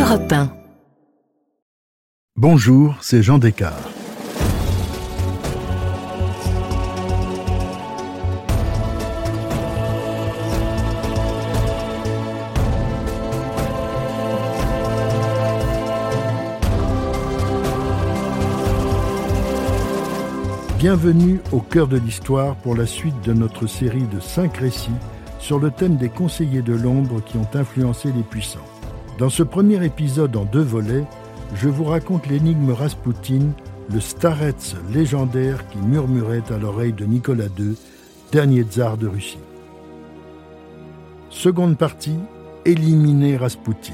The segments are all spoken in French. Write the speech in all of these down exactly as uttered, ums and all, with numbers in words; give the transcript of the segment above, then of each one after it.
Europe un. Bonjour, c'est Jean Descartes. Bienvenue au cœur de l'histoire pour la suite de notre série de cinq récits sur le thème des conseillers de l'ombre qui ont influencé les puissants. Dans ce premier épisode en deux volets, je vous raconte l'énigme Raspoutine, le starets légendaire qui murmurait à l'oreille de Nicolas deux, dernier tsar de Russie. Seconde partie, éliminer Raspoutine.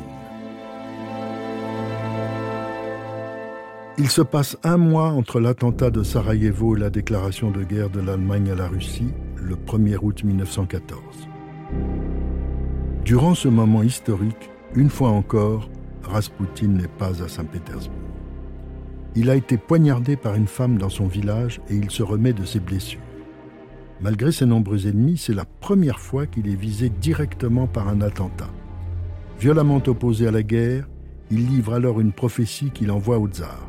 Il se passe un mois entre l'attentat de Sarajevo et la déclaration de guerre de l'Allemagne à la Russie, le premier août mille neuf cent quatorze. Durant ce moment historique, une fois encore, Raspoutine n'est pas à Saint-Pétersbourg. Il a été poignardé par une femme dans son village et il se remet de ses blessures. Malgré ses nombreux ennemis, c'est la première fois qu'il est visé directement par un attentat. Violemment opposé à la guerre, il livre alors une prophétie qu'il envoie au tsar.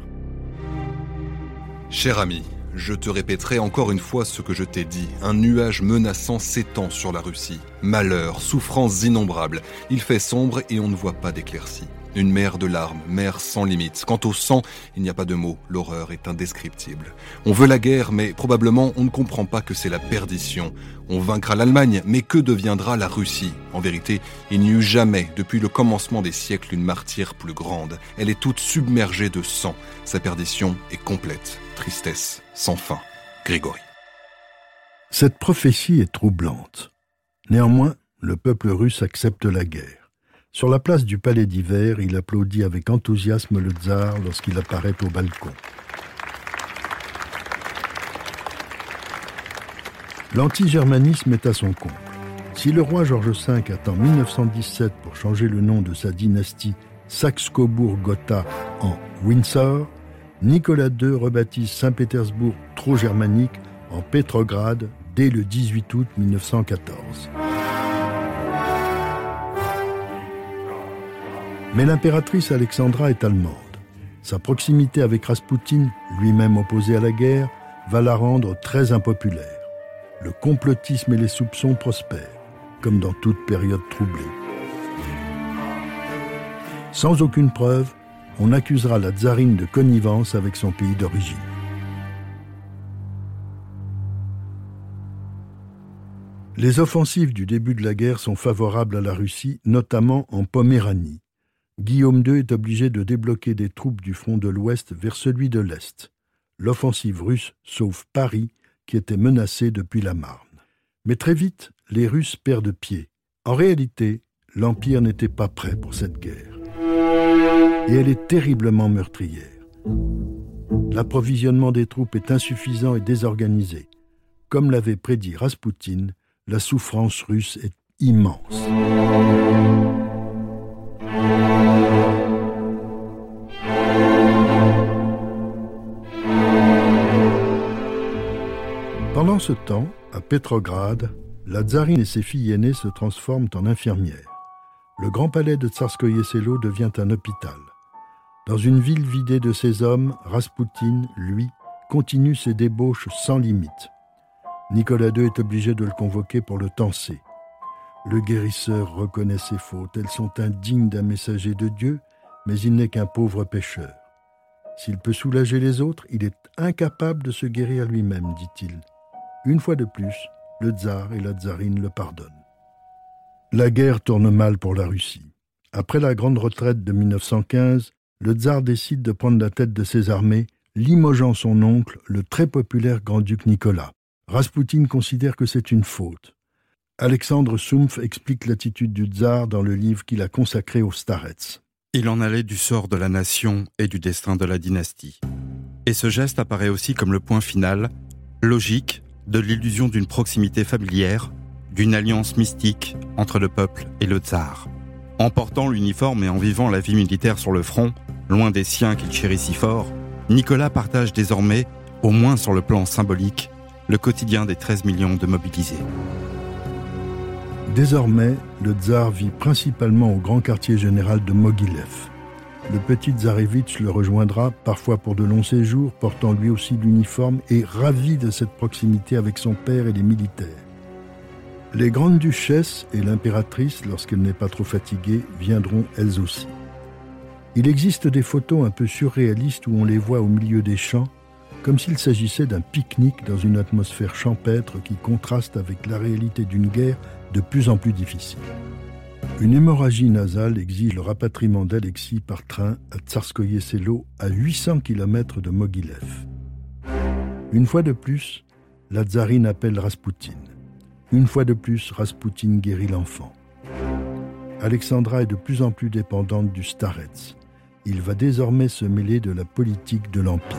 Cher ami, je te répéterai encore une fois ce que je t'ai dit. Un nuage menaçant s'étend sur la Russie. Malheur, souffrances innombrables. Il fait sombre et on ne voit pas d'éclaircie. Une mer de larmes, mer sans limite. Quant au sang, il n'y a pas de mots. L'horreur est indescriptible. On veut la guerre, mais probablement on ne comprend pas que c'est la perdition. On vaincra l'Allemagne, mais que deviendra la Russie ? En vérité, il n'y eut jamais, depuis le commencement des siècles, une martyre plus grande. Elle est toute submergée de sang. Sa perdition est complète. Tristesse sans fin. Grégory. Cette prophétie est troublante. Néanmoins, le peuple russe accepte la guerre. Sur la place du Palais d'Hiver, il applaudit avec enthousiasme le tsar lorsqu'il apparaît au balcon. L'antigermanisme est à son comble. Si le roi George cinq attend mille neuf cent dix-sept pour changer le nom de sa dynastie Saxe-Cobourg-Gotha en Windsor, Nicolas deux rebaptise Saint-Pétersbourg trop germanique en Pétrograd dès le dix-huit août mille neuf cent quatorze. Mais l'impératrice Alexandra est allemande. Sa proximité avec Raspoutine, lui-même opposé à la guerre, va la rendre très impopulaire. Le complotisme et les soupçons prospèrent, comme dans toute période troublée. Sans aucune preuve, on accusera la tsarine de connivence avec son pays d'origine. Les offensives du début de la guerre sont favorables à la Russie, notamment en Poméranie. Guillaume deux est obligé de débloquer des troupes du front de l'Ouest vers celui de l'Est. L'offensive russe sauve Paris, qui était menacé depuis la Marne. Mais très vite, les Russes perdent pied. En réalité, l'Empire n'était pas prêt pour cette guerre. Et elle est terriblement meurtrière. L'approvisionnement des troupes est insuffisant et désorganisé. Comme l'avait prédit Raspoutine, la souffrance russe est immense. Pendant ce temps, à Pétrograd, la tsarine et ses filles aînées se transforment en infirmières. Le grand palais de Tsarskoïe Selo devient un hôpital. Dans une ville vidée de ses hommes, Raspoutine, lui, continue ses débauches sans limite. Nicolas deux est obligé de le convoquer pour le tancer. Le guérisseur reconnaît ses fautes. Elles sont indignes d'un messager de Dieu, mais il n'est qu'un pauvre pécheur. S'il peut soulager les autres, il est incapable de se guérir lui-même, dit-il. Une fois de plus, le tsar et la tsarine le pardonnent. La guerre tourne mal pour la Russie. Après la grande retraite de mille neuf cent quinze, le tsar décide de prendre la tête de ses armées, limogeant son oncle, le très populaire grand-duc Nicolas. Raspoutine considère que c'est une faute. Alexandre Soumpf explique l'attitude du tsar dans le livre qu'il a consacré aux starets. Il en allait du sort de la nation et du destin de la dynastie. Et ce geste apparaît aussi comme le point final, logique, de l'illusion d'une proximité familière, d'une alliance mystique entre le peuple et le tsar. En portant l'uniforme et en vivant la vie militaire sur le front, loin des siens qu'il chérit si fort, Nicolas partage désormais, au moins sur le plan symbolique, le quotidien des treize millions de mobilisés. Désormais, le tsar vit principalement au grand quartier général de Mogilev. le petit tsarevitch le rejoindra, parfois pour de longs séjours, portant lui aussi l'uniforme et ravi de cette proximité avec son père et les militaires. Les grandes duchesses et l'impératrice, lorsqu'elle n'est pas trop fatiguée, viendront elles aussi. Il existe des photos un peu surréalistes où on les voit au milieu des champs, comme s'il s'agissait d'un pique-nique dans une atmosphère champêtre qui contraste avec la réalité d'une guerre de plus en plus difficile. Une hémorragie nasale exige le rapatriement d'Alexis par train à Tsarskoye Selo, à huit cents kilomètres de Mogilev. Une fois de plus, la tsarine appelle Raspoutine. Une fois de plus, Raspoutine guérit l'enfant. Alexandra est de plus en plus dépendante du starets. Il va désormais se mêler de la politique de l'Empire.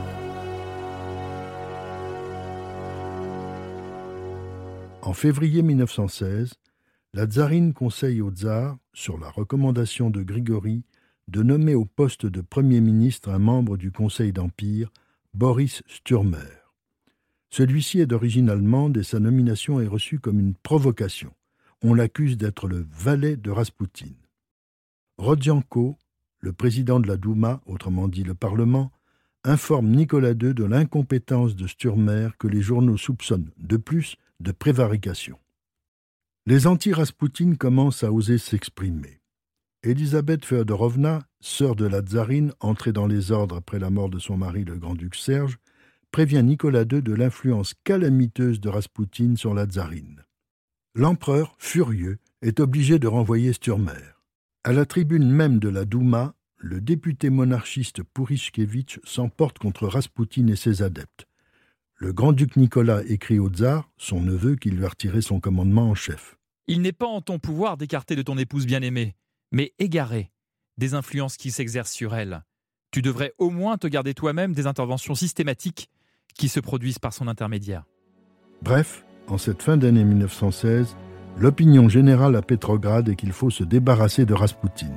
En février mille neuf cent seize, la tsarine conseille au tsar, sur la recommandation de Grigori, de nommer au poste de Premier ministre un membre du Conseil d'Empire, Boris Sturmer. Celui-ci est d'origine allemande et sa nomination est reçue comme une provocation. On l'accuse d'être le valet de Raspoutine. Rodienko, le président de la Douma, autrement dit le Parlement, informe Nicolas deux de l'incompétence de Sturmer que les journaux soupçonnent de plus de prévarication. Les anti-Raspoutine commencent à oser s'exprimer. Elisabeth Féodorovna, sœur de la tsarine, entrée dans les ordres après la mort de son mari le grand-duc Serge, prévient Nicolas deux de l'influence calamiteuse de Raspoutine sur la tsarine. L'empereur, furieux, est obligé de renvoyer Sturmer. À la tribune même de la Douma, le député monarchiste Pourishkevitch s'emporte contre Raspoutine et ses adeptes. Le grand-duc Nicolas écrit au tsar, son neveu, qui lui a retiré son commandement en chef. « Il n'est pas en ton pouvoir d'écarter de ton épouse bien-aimée, mais égarer des influences qui s'exercent sur elle. Tu devrais au moins te garder toi-même des interventions systématiques qui se produisent par son intermédiaire. » Bref, en cette fin d'année mille neuf cent seize, l'opinion générale à Petrograd est qu'il faut se débarrasser de Raspoutine.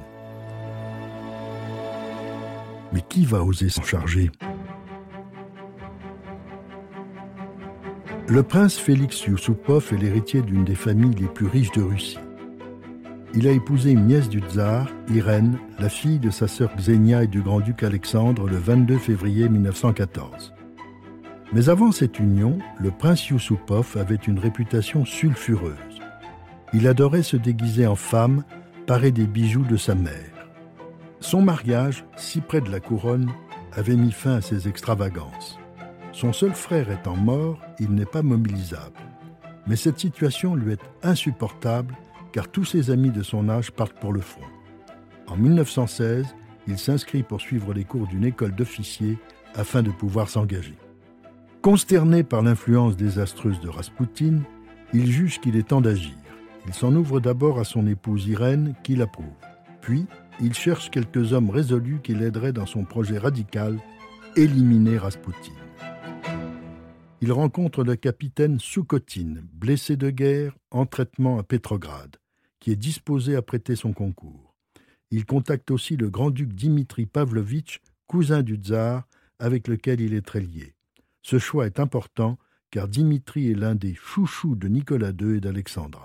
Mais qui va oser s'en charger ? Le prince Félix Yusupov est l'héritier d'une des familles les plus riches de Russie. Il a épousé une nièce du tsar, Irène, la fille de sa sœur Xenia et du grand-duc Alexandre le vingt-deux février mille neuf cent quatorze. Mais avant cette union, le prince Yusupov avait une réputation sulfureuse. Il adorait se déguiser en femme, paré des bijoux de sa mère. Son mariage, si près de la couronne, avait mis fin à ses extravagances. Son seul frère étant mort, il n'est pas mobilisable. Mais cette situation lui est insupportable car tous ses amis de son âge partent pour le front. En mille neuf cent seize, il s'inscrit pour suivre les cours d'une école d'officiers afin de pouvoir s'engager. Consterné par l'influence désastreuse de Raspoutine, il juge qu'il est temps d'agir. Il s'en ouvre d'abord à son épouse Irène, qui l'approuve. Puis, il cherche quelques hommes résolus qui l'aideraient dans son projet radical, éliminer Raspoutine. Il rencontre le capitaine Soukotine, blessé de guerre, en traitement à Petrograd, qui est disposé à prêter son concours. Il contacte aussi le grand-duc Dimitri Pavlovitch, cousin du tsar, avec lequel il est très lié. Ce choix est important, car Dimitri est l'un des chouchous de Nicolas deux et d'Alexandra.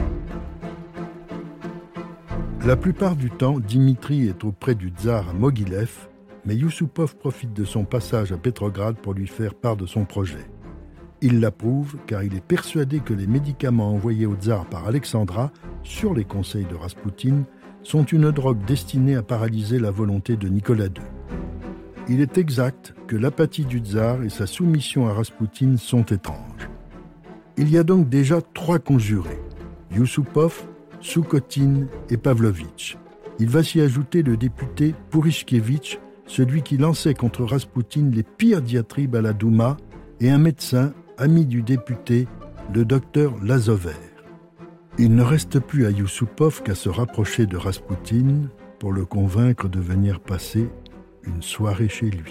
La plupart du temps, Dimitri est auprès du tsar à Mogilev, mais Yusupov profite de son passage à Petrograd pour lui faire part de son projet. Il l'approuve car il est persuadé que les médicaments envoyés au tsar par Alexandra, sur les conseils de Raspoutine, sont une drogue destinée à paralyser la volonté de Nicolas deux. Il est exact que l'apathie du tsar et sa soumission à Raspoutine sont étranges. Il y a donc déjà trois conjurés, Yusupov, Soukotine et Pavlovitch. Il va s'y ajouter le député Pourishkevitch, celui qui lançait contre Raspoutine les pires diatribes à la Douma, et un médecin, ami du député, le docteur Lazover. Il ne reste plus à Yusupov qu'à se rapprocher de Raspoutine pour le convaincre de venir passer une soirée chez lui.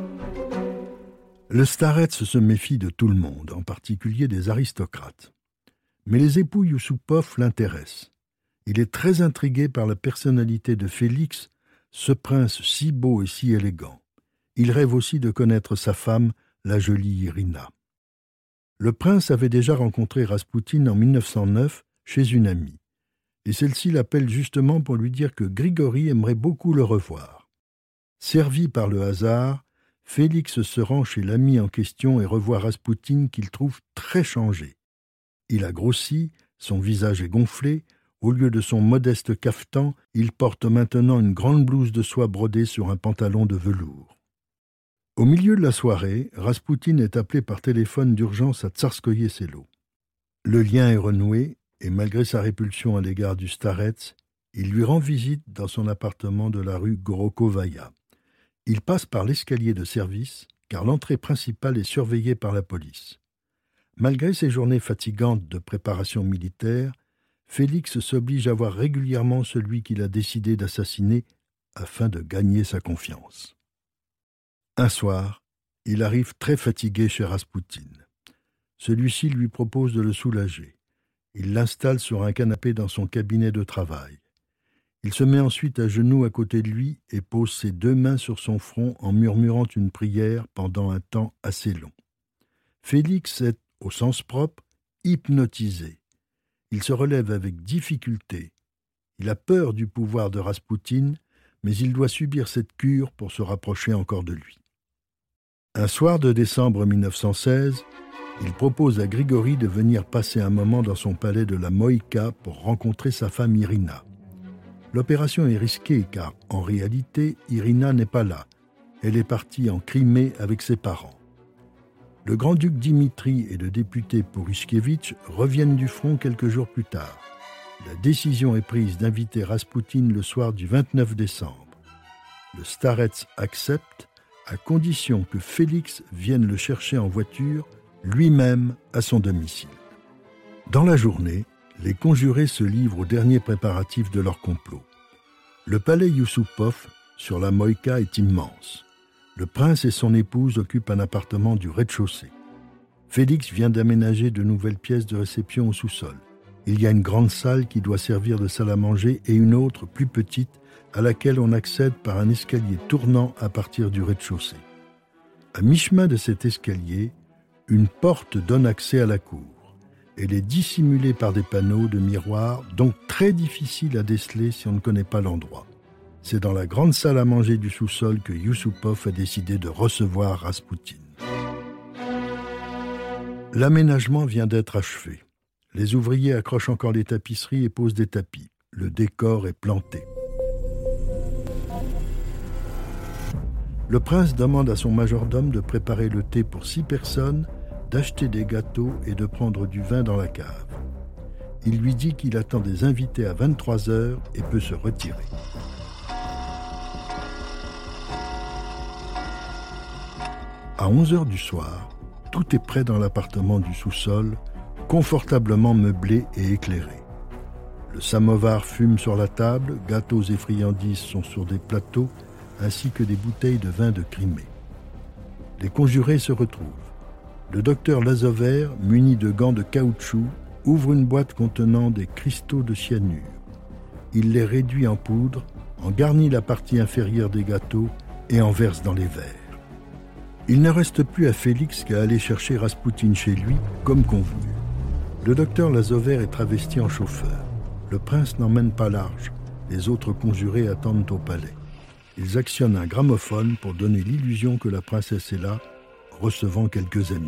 Le starets se méfie de tout le monde, en particulier des aristocrates. Mais les époux Yusupov l'intéressent. Il est très intrigué par la personnalité de Félix, ce prince si beau et si élégant. Il rêve aussi de connaître sa femme, la jolie Irina. Le prince avait déjà rencontré Raspoutine en mille neuf cent neuf chez une amie. et celle-ci l'appelle justement pour lui dire que Grigori aimerait beaucoup le revoir. Servi par le hasard, Félix se rend chez l'ami en question et revoit Raspoutine qu'il trouve très changé. Il a grossi, son visage est gonflé, au lieu de son modeste cafetan, il porte maintenant une grande blouse de soie brodée sur un pantalon de velours. Au milieu de la soirée, Raspoutine est appelé par téléphone d'urgence à Tsarskoïe Selo. Le lien est renoué, et malgré sa répulsion à l'égard du Starets, il lui rend visite dans son appartement de la rue Gorokovaya. Il passe par l'escalier de service, car l'entrée principale est surveillée par la police. Malgré ses journées fatigantes de préparation militaire, Félix s'oblige à voir régulièrement celui qu'il a décidé d'assassiner afin de gagner sa confiance. Un soir, il arrive très fatigué chez Raspoutine. Celui-ci lui propose de le soulager. Il l'installe sur un canapé dans son cabinet de travail. Il se met ensuite à genoux à côté de lui et pose ses deux mains sur son front en murmurant une prière pendant un temps assez long. Félix est, au sens propre, hypnotisé. Il se relève avec difficulté. Il a peur du pouvoir de Raspoutine, mais il doit subir cette cure pour se rapprocher encore de lui. Un soir de décembre mille neuf cent seize, il propose à Grigori de venir passer un moment dans son palais de la Moïka pour rencontrer sa femme Irina. L'opération est risquée car, en réalité, Irina n'est pas là. Elle est partie en Crimée avec ses parents. Le grand-duc Dimitri et le député Pourychkevitch reviennent du front quelques jours plus tard. La décision est prise d'inviter Raspoutine le soir du vingt-neuf décembre. Le Starets accepte, à condition que Félix vienne le chercher en voiture, lui-même à son domicile. Dans la journée, les conjurés se livrent aux derniers préparatifs de leur complot. Le palais Yusupov, sur la Moïka, est immense. Le prince et son épouse occupent un appartement du rez-de-chaussée. Félix vient d'aménager de nouvelles pièces de réception au sous-sol. Il y a une grande salle qui doit servir de salle à manger et une autre, plus petite, à laquelle on accède par un escalier tournant à partir du rez-de-chaussée. À mi-chemin de cet escalier, une porte donne accès à la cour. Elle est dissimulée par des panneaux de miroirs, donc très difficile à déceler si on ne connaît pas l'endroit. C'est dans la grande salle à manger du sous-sol que Yusupov a décidé de recevoir Raspoutine. L'aménagement vient d'être achevé. Les ouvriers accrochent encore les tapisseries et posent des tapis. Le décor est planté. Le prince demande à son majordome de préparer le thé pour six personnes, d'acheter des gâteaux et de prendre du vin dans la cave. Il lui dit qu'il attend des invités à vingt-trois heures et peut se retirer. À onze heures du soir, tout est prêt dans l'appartement du sous-sol, confortablement meublé et éclairé. Le samovar fume sur la table, gâteaux et friandises sont sur des plateaux, ainsi que des bouteilles de vin de Crimée. Les conjurés se retrouvent. Le docteur Lazover, muni de gants de caoutchouc, ouvre une boîte contenant des cristaux de cyanure. Il les réduit en poudre, en garnit la partie inférieure des gâteaux et en verse dans les verres. Il ne reste plus à Félix qu'à aller chercher Raspoutine chez lui, comme convenu. Le docteur Lazover est travesti en chauffeur. Le prince n'emmène pas large. Les autres conjurés attendent au palais. Ils actionnent un gramophone pour donner l'illusion que la princesse est là, recevant quelques amis.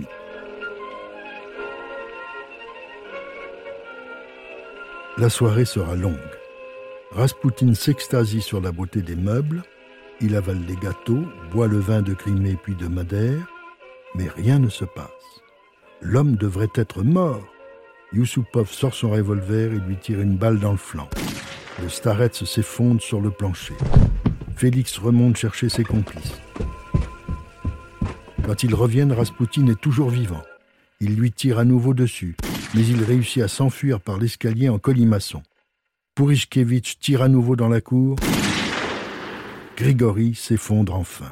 La soirée sera longue. Raspoutine s'extasie sur la beauté des meubles. Il avale les gâteaux, boit le vin de Crimée puis de Madère, mais rien ne se passe. L'homme devrait être mort. Yusupov sort son revolver et lui tire une balle dans le flanc. Le Starets s'effondre sur le plancher. Félix remonte chercher ses complices. Quand ils reviennent, Raspoutine est toujours vivant. Il lui tire à nouveau dessus, mais il réussit à s'enfuir par l'escalier en colimaçon. Pourychkevitch tire à nouveau dans la cour. Grigori s'effondre enfin.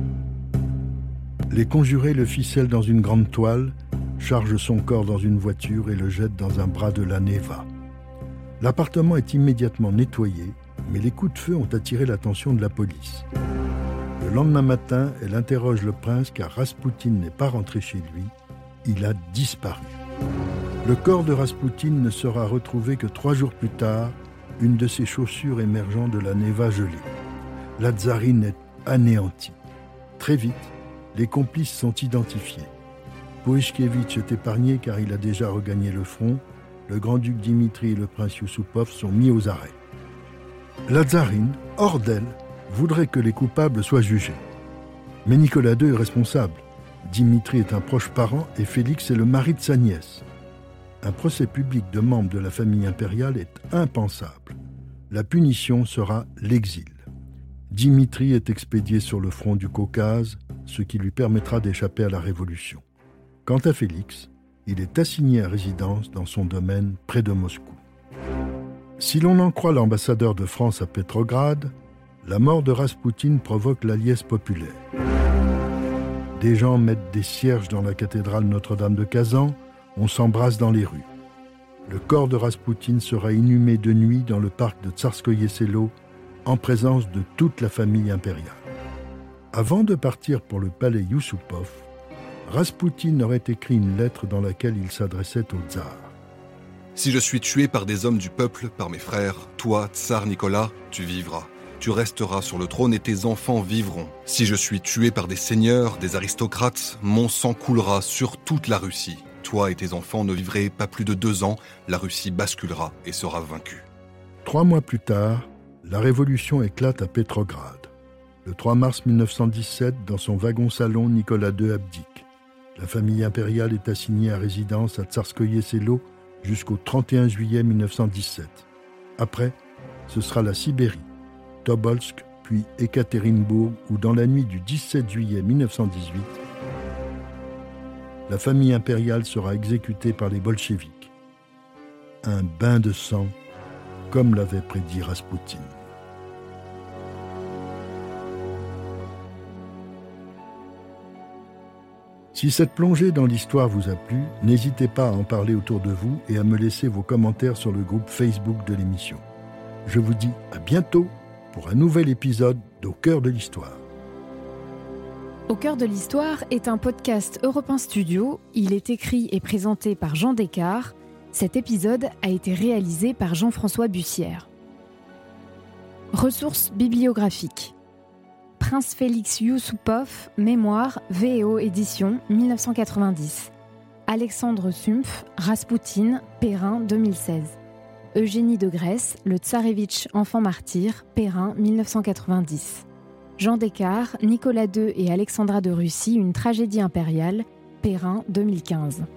Les conjurés le ficellent dans une grande toile, chargent son corps dans une voiture et le jettent dans un bras de la Neva. L'appartement est immédiatement nettoyé, mais les coups de feu ont attiré l'attention de la police. Le lendemain matin, elle interroge le prince car Raspoutine n'est pas rentré chez lui. Il a disparu. Le corps de Raspoutine ne sera retrouvé que trois jours plus tard, une de ses chaussures émergeant de la néva gelée. La tsarine est anéantie. Très vite, les complices sont identifiés. Pouishkevitch est épargné car il a déjà regagné le front. Le grand-duc Dimitri et le prince Yusupov sont mis aux arrêts. La tsarine, hors d'elle, voudrait que les coupables soient jugés. Mais Nicolas deux est responsable. Dimitri est un proche parent et Félix est le mari de sa nièce. Un procès public de membres de la famille impériale est impensable. La punition sera l'exil. Dimitri est expédié sur le front du Caucase, ce qui lui permettra d'échapper à la Révolution. Quant à Félix, il est assigné à résidence dans son domaine près de Moscou. Si l'on en croit l'ambassadeur de France à Petrograd, la mort de Raspoutine provoque la liesse populaire. Des gens mettent des cierges dans la cathédrale Notre-Dame de Kazan, on s'embrasse dans les rues. Le corps de Raspoutine sera inhumé de nuit dans le parc de Tsarskoye Selo, en présence de toute la famille impériale. Avant de partir pour le palais Yusupov, Raspoutine aurait écrit une lettre dans laquelle il s'adressait au tsar. Si je suis tué par des hommes du peuple, par mes frères, toi, tsar Nicolas, tu vivras. Tu resteras sur le trône et tes enfants vivront. Si je suis tué par des seigneurs, des aristocrates, mon sang coulera sur toute la Russie. Toi et tes enfants ne vivrez pas plus de deux ans, la Russie basculera et sera vaincue. Trois mois plus tard, la révolution éclate à Petrograd. Le trois mars mille neuf cent dix-sept, dans son wagon-salon, Nicolas deux abdique. La famille impériale est assignée à résidence à Tsarskoye Selo jusqu'au trente et un juillet mille neuf cent dix-sept. Après, ce sera la Sibérie, Tobolsk, puis Ekaterinbourg, où dans la nuit du dix-sept juillet mille neuf cent dix-huit, la famille impériale sera exécutée par les bolcheviks. Un bain de sang, comme l'avait prédit Raspoutine. Si cette plongée dans l'histoire vous a plu, n'hésitez pas à en parler autour de vous et à me laisser vos commentaires sur le groupe Facebook de l'émission. Je vous dis à bientôt pour un nouvel épisode d'Au cœur de l'histoire. Au cœur de l'histoire est un podcast Europe un Studio. Il est écrit et présenté par Jean Descartes. Cet épisode a été réalisé par Jean-François Bussière. Ressources bibliographiques. Prince Félix Yusupov, Mémoire, V et O édition, mille neuf cent quatre-vingt-dix. Alexandre Sumpf, Raspoutine, Perrin, deux mille seize. Eugénie de Grèce, Le Tsarevitch, enfant martyr, Perrin, mille neuf cent quatre-vingt-dix. Jean Descartes, Nicolas deux et Alexandra de Russie, une tragédie impériale, Perrin, deux mille quinze.